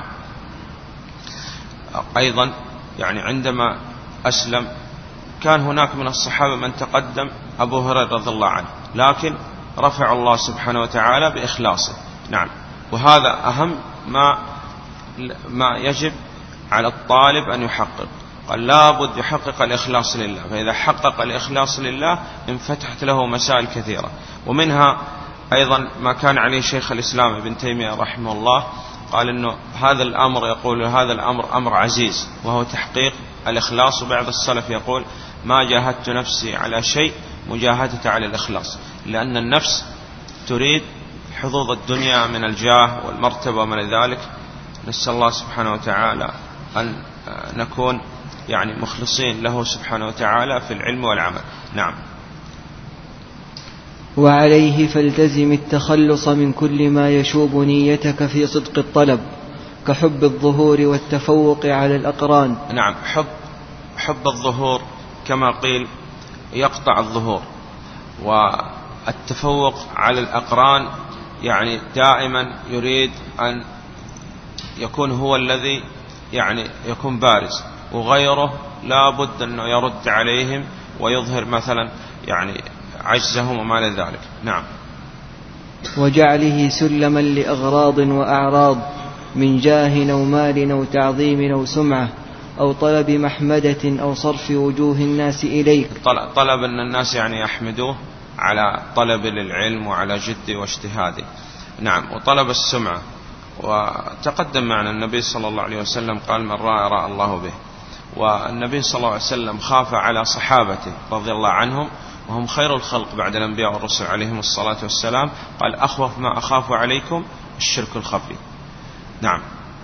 أيضا يعني عندما أسلم كان هناك من الصحابة من تقدم أبو هريرة رضي الله عنه، لكن رفع الله سبحانه وتعالى بإخلاصه. نعم. وهذا أهم ما ما يجب على الطالب أن يحقق. قال لابد يحقق الإخلاص لله، فإذا حقق الإخلاص لله انفتحت له مسائل كثيرة، ومنها أيضا ما كان عليه شيخ الإسلام ابن تيمية رحمه الله، قال إنه هذا الأمر، يقول هذا الأمر أمر عزيز، وهو تحقيق الإخلاص. وبعض السلف يقول ما جاهدت نفسي على شيء مجاهدة على الإخلاص، لأن النفس تريد حظوظ الدنيا من الجاه والمرتبة ومن ذلك. نسأل الله سبحانه وتعالى أن نكون يعني مخلصين له سبحانه وتعالى في العلم والعمل. نعم. وعليه فالتزم التخلص من كل ما يشوب نيتك في صدق الطلب، كحب الظهور والتفوق على الأقران. نعم، حب حب الظهور كما قيل يقطع الظهور، والتفوق على الأقران يعني دائما يريد أن يكون هو الذي يعني يكون بارز، وغيره لا بد أنه يرد عليهم ويظهر مثلا يعني عجزهم وما لذلك. نعم. وجعله سلما لأغراض وأعراض من جاه أو مال أو تعظيم أو سمعة أو طلب محمدة أو صرف وجوه الناس إليك. طلب أن الناس يعني يحمدوه على طلب للعلم وعلى جده واجتهاده. نعم. وطلب السمعة، وتقدم معنا النبي صلى الله عليه وسلم قال من رأى رأى الله به، والنبي صلى الله عليه وسلم خاف على صحابته رضي الله عنهم وهم خير الخلق بعد الأنبياء والرسل عليهم الصلاة والسلام، قال أخوف ما أخاف عليكم الشرك الخفي. نعم.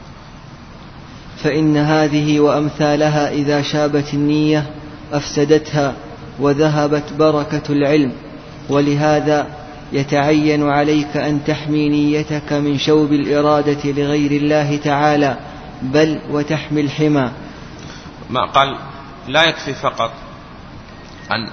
فإن هذه وأمثالها إذا شابت النية أفسدتها وذهبت بركة العلم، ولهذا يتعين عليك أن تحمي نيتك من شوب الإرادة لغير الله تعالى، بل وتحمي الحمى. ما قال لا يكفي فقط أن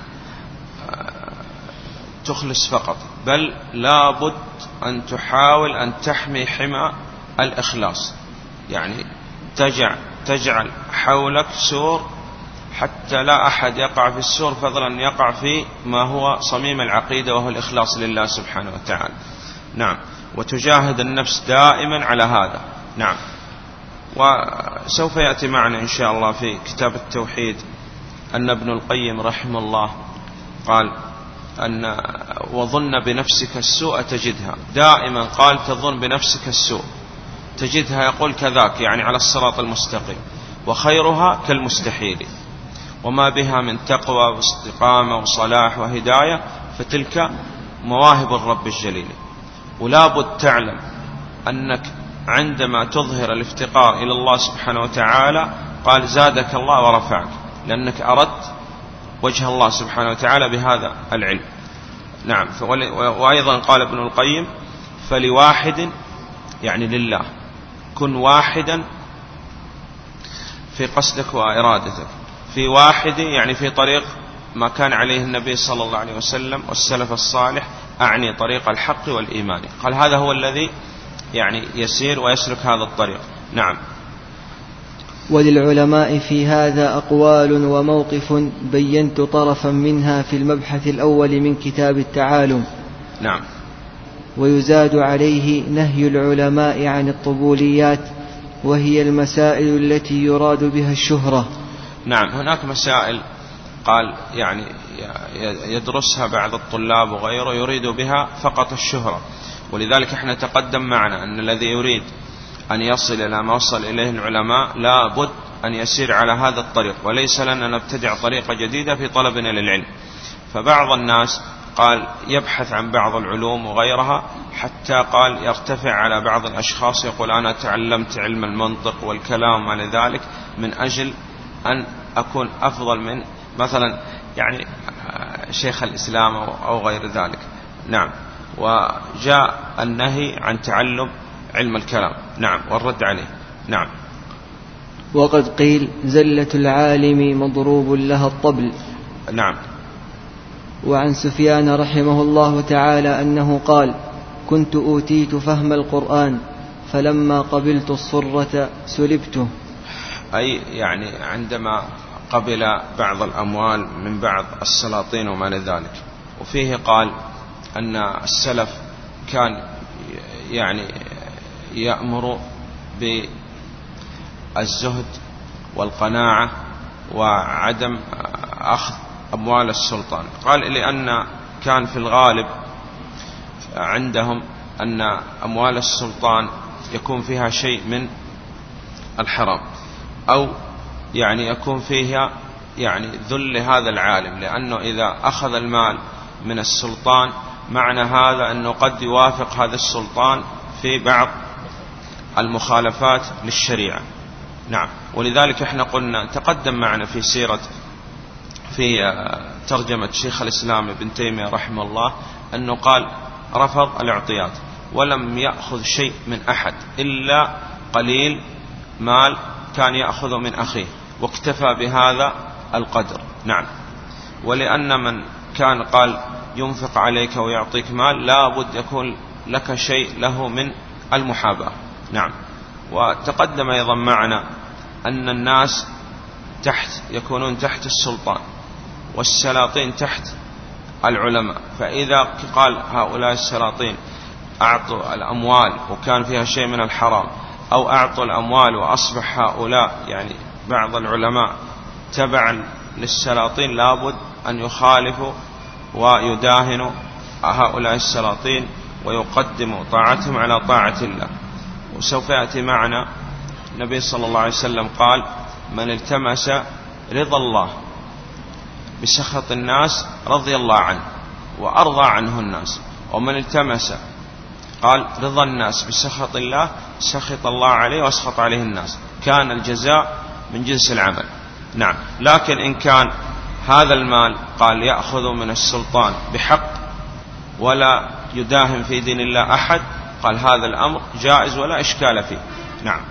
تخلص فقط، بل لا بد أن تحاول أن تحمي حمى الإخلاص، يعني تجعل, تجعل حولك سور حتى لا أحد يقع في السور فضلا يقع في ما هو صميم العقيدة وهو الإخلاص لله سبحانه وتعالى. نعم. وتجاهد النفس دائما على هذا. نعم. وسوف يأتي معنا إن شاء الله في كتاب التوحيد أن ابن القيم رحمه الله قال أن وظن بنفسك السوء تجدها، دائما قال تظن بنفسك السوء تجدها، يقول كذاك يعني على الصراط المستقيم، وخيرها كالمستحيل، وما بها من تقوى واستقامة وصلاح وهداية فتلك مواهب الرب الجليل. ولا بد تعلم أنك عندما تظهر الافتقار إلى الله سبحانه وتعالى قال زادك الله ورفعك، لأنك أردت وجه الله سبحانه وتعالى بهذا العلم. نعم. وأيضا قال ابن القيم فلواحد يعني لله، كن واحدا في قصدك وإرادتك، في واحد يعني في طريق ما كان عليه النبي صلى الله عليه وسلم والسلف الصالح، أعني طريق الحق والإيمان. قال هذا هو الذي يعني يسير ويسلك هذا الطريق. نعم. وللعلماء في هذا أقوال وموقف بينت طرفا منها في المبحث الأول من كتاب التعالم. نعم. ويزاد عليه نهي العلماء عن الطبوليات، وهي المسائل التي يراد بها الشهرة. نعم. هناك مسائل قال يعني يدرسها بعض الطلاب وغيره يريد بها فقط الشهرة، ولذلك احنا تقدم معنا أن الذي يريد أن يصل إلى ما وصل إليه العلماء لا بد أن يسير على هذا الطريق، وليس لنا نبتدع طريقة جديدة في طلبنا للعلم. فبعض الناس قال يبحث عن بعض العلوم وغيرها حتى قال يرتفع على بعض الأشخاص يقول أنا تعلمت علم المنطق والكلام وما لذلك من أجل أن أكون أفضل من مثلا يعني شيخ الإسلام أو غير ذلك. نعم. وجاء النهي عن تعلم علم الكلام. نعم. والرد عليه. نعم. وقد قيل زلة العالم مضروب لها الطبل. نعم. وعن سفيان رحمه الله تعالى أنه قال كنت أوتيت فهم القرآن فلما قبلت الصرة سلبته، أي يعني عندما قبل بعض الأموال من بعض السلاطين وما لذلك. وفيه قال أن السلف كان يعني يأمر بالزهد والقناعة وعدم أخذ أموال السلطان. قال لأن كان في الغالب عندهم أن أموال السلطان يكون فيها شيء من الحرام، أو يعني يكون فيها يعني ذل هذا العالم، لأنه إذا أخذ المال من السلطان معنى هذا أنه قد يوافق هذا السلطان في بعض المخالفات للشريعة. نعم. ولذلك احنا قلنا تقدم معنا في سيرة في ترجمة شيخ الإسلام ابن تيمية رحمه الله أنه قال رفض الاعطيات ولم يأخذ شيء من أحد إلا قليل مال كان يأخذ من أخيه، واكتفى بهذا القدر. نعم. ولأن من كان قال ينفق عليك ويعطيك مال لا بد يكون لك شيء له من المحاباة. نعم. وتقدم أيضا معنا أن الناس تحت يكونون تحت السلطان والسلاطين تحت العلماء، فإذا قال هؤلاء السلاطين أعطوا الأموال وكان فيها شيء من الحرام، أو أعطوا الأموال وأصبح هؤلاء يعني بعض العلماء تبعا للسلاطين، لابد أن يخالفوا ويداهنوا هؤلاء السلاطين ويقدموا طاعتهم على طاعة الله. وسوف يأتي معنا النبي صلى الله عليه وسلم قال من التمس رضا الله بسخط الناس رضي الله عنه وأرضى عنه الناس، ومن التمس قال رضا الناس بسخط الله سخط الله عليه واسخط عليه الناس، كان الجزاء من جنس العمل. نعم. لكن إن كان هذا المال قال يأخذ من السلطان بحق ولا يداهم في دين الله أحد، قال هذا الأمر جائز ولا إشكال فيه. نعم.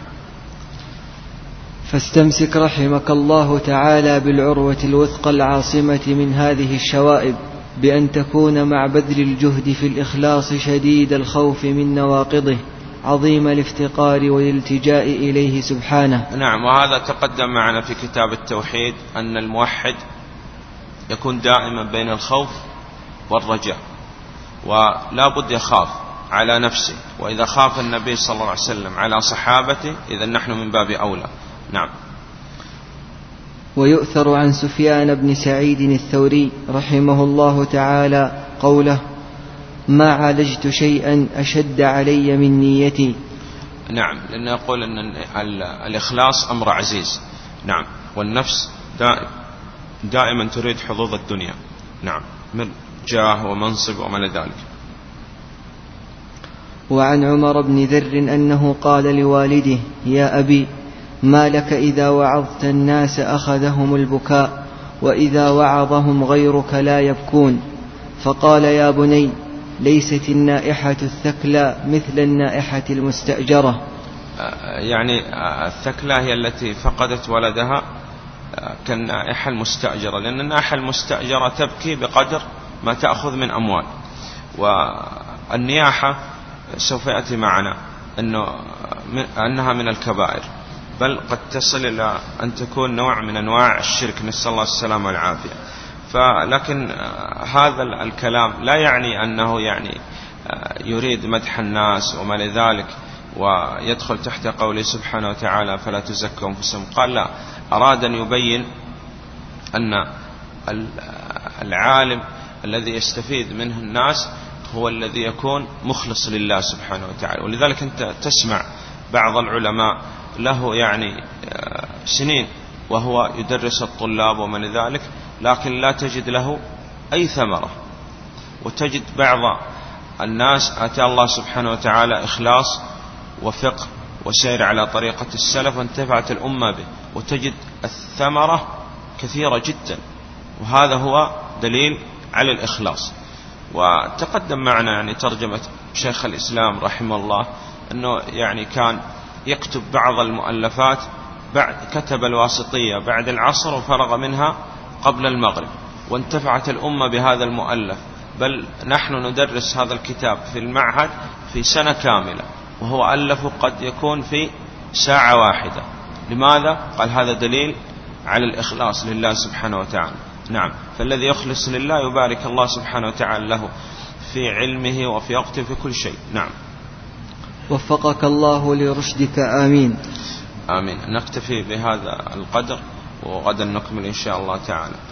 فاستمسك رحمك الله تعالى بالعروة الوثقى العاصمة من هذه الشوائب، بأن تكون مع بذل الجهد في الإخلاص شديد الخوف من نواقضه، عظيم الافتقار والالتجاء إليه سبحانه. نعم. وهذا تقدم معنا في كتاب التوحيد أن الموحد يكون دائما بين الخوف والرجاء، ولا بد يخاف على نفسه، وإذا خاف النبي صلى الله عليه وسلم على صحابته إذا نحن من باب أولى. نعم. ويؤثر عن سفيان بن سعيد الثوري رحمه الله تعالى قوله ما عالجت شيئا أشد علي من نيتي. نعم. لأنه يقول أن الإخلاص أمر عزيز. نعم. والنفس دائم دائما تريد حظوظ الدنيا. نعم. من جاه ومنصب وما لذلك. وعن عمر بن ذر أنه قال لوالده يا أبي ما لك إذا وعظت الناس أخذهم البكاء وإذا وعظهم غيرك لا يبكون؟ فقال يا بني ليست النائحة الثكلى مثل النائحة المستأجرة. يعني الثكلى هي التي فقدت ولدها كالنائحة المستأجرة، لأن النائحة المستأجرة تبكي بقدر ما تأخذ من أموال. والنياحة سوف يأتي معنا أنه أنها من الكبائر، بل قد تصل إلى أن تكون نوع من أنواع الشرك، نسأل الله السلامة والعافية. فلكن هذا الكلام لا يعني أنه يعني يريد مدح الناس وما لذلك ويدخل تحت قوله سبحانه وتعالى فلا تزكوا أنفسكم. قال لا، أراد أن يبين أن العالم الذي يستفيد منه الناس هو الذي يكون مخلص لله سبحانه وتعالى. ولذلك أنت تسمع بعض العلماء له يعني سنين وهو يدرس الطلاب ومن ذلك، لكن لا تجد له أي ثمرة. وتجد بعض الناس أتى الله سبحانه وتعالى إخلاص وفقه وسير على طريقة السلف وانتفعت الأمة به، وتجد الثمرة كثيرة جدا، وهذا هو دليل على الإخلاص. وتقدم معنا يعني ترجمة شيخ الإسلام رحمه الله أنه يعني كان يكتب بعض المؤلفات بعد كتب الواسطية بعد العصر وفرغ منها قبل المغرب، وانتفعت الأمة بهذا المؤلف، بل نحن ندرس هذا الكتاب في المعهد في سنة كاملة، وهو ألفه قد يكون في ساعة واحدة. لماذا؟ قال هذا دليل على الإخلاص لله سبحانه وتعالى. نعم. فالذي يخلص لله يبارك الله سبحانه وتعالى له في علمه وفي وقته في كل شيء. نعم. وفقك الله لرشدك. آمين. آمين. نكتفي بهذا القدر وغدا نكمل إن شاء الله تعالى.